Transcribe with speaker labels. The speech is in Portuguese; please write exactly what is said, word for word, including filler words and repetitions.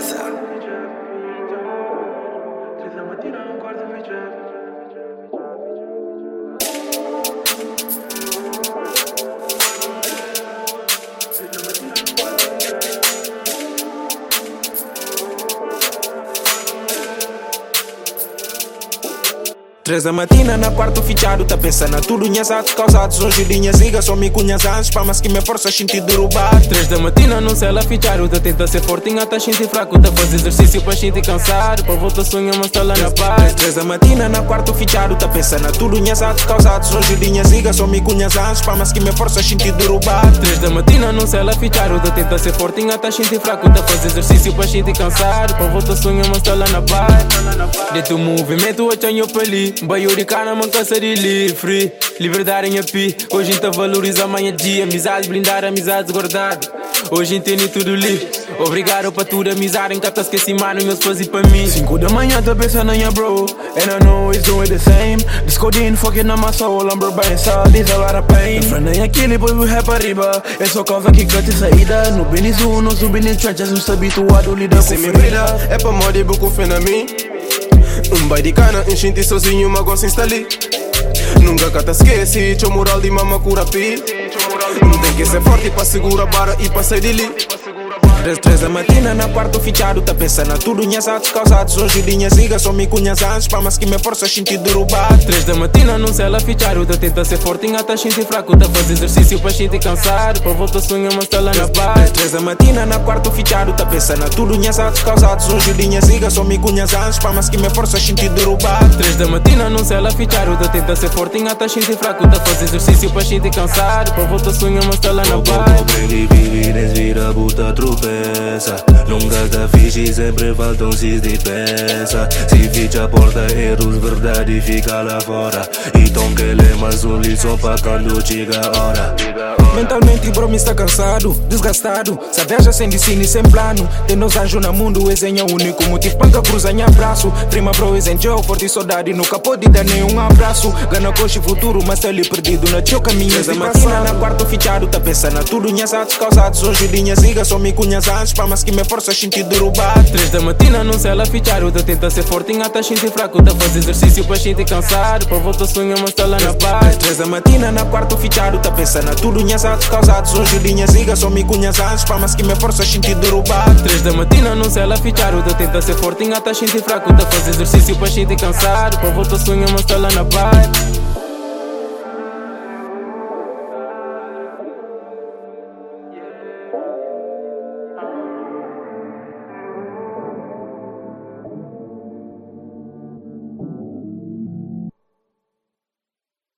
Speaker 1: Treza.
Speaker 2: Três da matina na quarto fichado, tá pensando na tudo minhas atos causados. Hoje dinha ziga, só me cunhas antes, palmas que me força a sentir derrubar.
Speaker 3: Três da matina não sei lá fichado, tá tenta ser fortinha, tá sentir fraco, tá fazer exercício pra sentir cansado, pra voltar sonha, mas tá lá na paz.
Speaker 2: Três da matina na quarto fichado, tá pensando na tudo minhas atos causados. Hoje dinha ziga, só me cunhas antes, palmas que me força a sentir derrubar.
Speaker 3: Três da matina não sei lá fichado, tá tenta ser fortinha, tá sentir fraco, tá fazer exercício pra sentir cansado, pra voltar sonha, mas tá lá na paz. De tu movimento, eu tenho peli, baiuricana, man cansa de livre. Liberdade em api, hoje então valoriza amanhã dia. Amizades blindar, amizades guardadas. Hoje entende tudo livre. Obrigado pra tudo, amizade em cata esqueci, mano, eu fazer pra mim.
Speaker 1: Cinco da manhã tá pensando em bro, and I know he's doing the same. Discording fucking on my soul, I'm bro by inside, there's a lot of pain. Frente em aquele, boy, we rap arriba. É só causa que cante saída. No Benizu, no subi nem trenches, não está habituado, lida com
Speaker 4: se me brilha, é pra morrer, buco fé na mim. Um bai de cana, enchente sozinho, uma gosta instali. Nunca cata esquece, teu moral de mama cura pi. Tem que ser forte pra segurar a barra e pra sair de li.
Speaker 2: Três, três da matina na quarto fichado, tá pensando na tudo minhas atos causados. Hoje dinha ziga, só me cunhas antes, palmas que me força a sentir derrubar.
Speaker 3: Três da matina não sei lá fichado, tá tenta ser fortinha, tá sentir fraco, tá fazer exercício pra sentir cansado, pra voltar sonha, mas tá lá na paz.
Speaker 2: Três da matina na quarto fichado, tá pensando na tudo minhas atos causados. Hoje dinha ziga, só me cunhas antes, palmas que me força a sentir derrubar.
Speaker 3: Três da matina não sei lá fichado, tá tenta ser fortinha, tá sentir fraco, tá fazer exercício pra sentir cansado, pra voltar sonha, mas tá lá na paz.
Speaker 5: Vira puta tropeça. Nunca tá fixe, sempre faltam cis de peça. Se ficha a porta, erros, verdade fica lá fora. Então que ele é mais um lição pra quando chega a hora.
Speaker 2: Mentalmente bro me está cansado, desgastado. Cerveja sem destino e sem plano. Tem nos anjos no mundo, esse é o único motivo pra que cruza em abraço. Prima bro, esse é Joe, forte saudade, nunca pode dar nenhum abraço. Gana coxa futuro, mas tá ali perdido na teu caminho. Essa matina na quarto fichado, tá pensando na tudo minhas atos causados. Hoje dinha ziga, só me cunhas antes, palmas que me força a sentir derrubar.
Speaker 3: Três da matina não sei lá fichado, tá tenta ser fortinha, tá sentir fraco, tá fazer exercício pra sentir cansado, pra voltar sonha, mas tá lá na paz.
Speaker 2: Três da matina na quarto fichado, tá pensando na tudo minhas atos causados. Hoje dinha ziga, só me cunhas antes, palmas que me força a sentir derrubar.
Speaker 3: Três da matina não sei lá fichado, tá tenta ser fortinha, tá sentir fraco, tá fazer exercício pra sentir cansado, pra voltar sonha, mas tá lá na paz.